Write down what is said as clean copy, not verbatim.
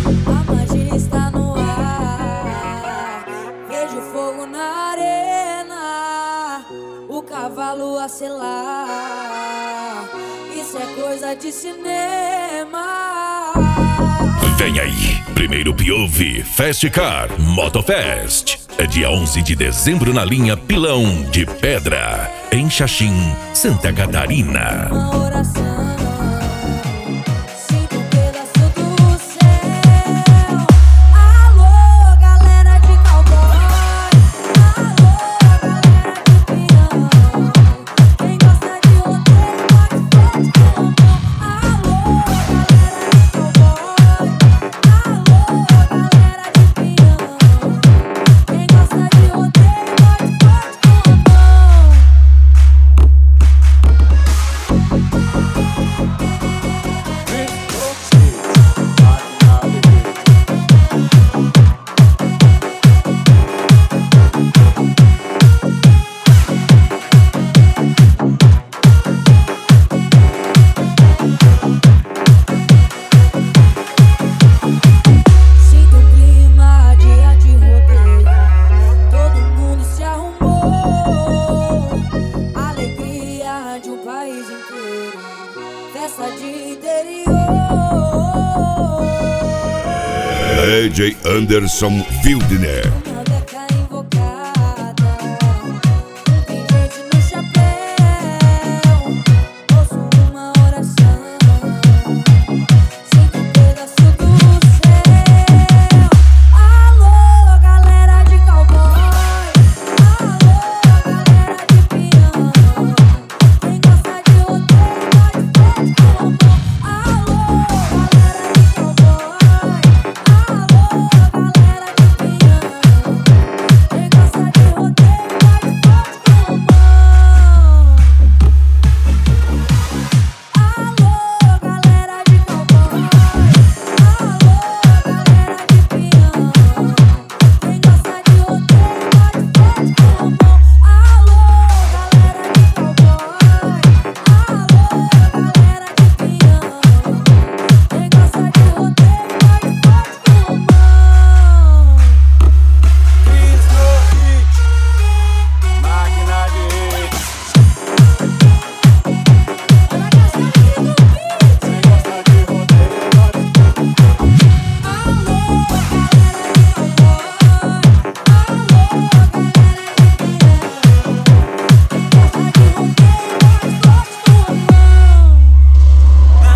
A magia está no ar, vejo fogo na arena, o cavalo a selar. Isso é coisa de cinema. Vem aí, primeiro POV Festcar Motofest. É dia 11 de dezembro na linha Pilão de Pedra, em Xaxim, Santa Catarina. Uma oração, sinto um pedaço do céu. Alô, galera de cowboy. Alô, galera de peão. Quem gosta de rodeio pode pôr a mão. Alô, galera de cowboy. Alô, galera de peão. Quem gosta de rodeio pode pôr a mão. Sinto o clima, dia de rodeio. Todo mundo se arrumou. Alegria de um país inteiro. Festa de interior. AJ Anderson Wildner.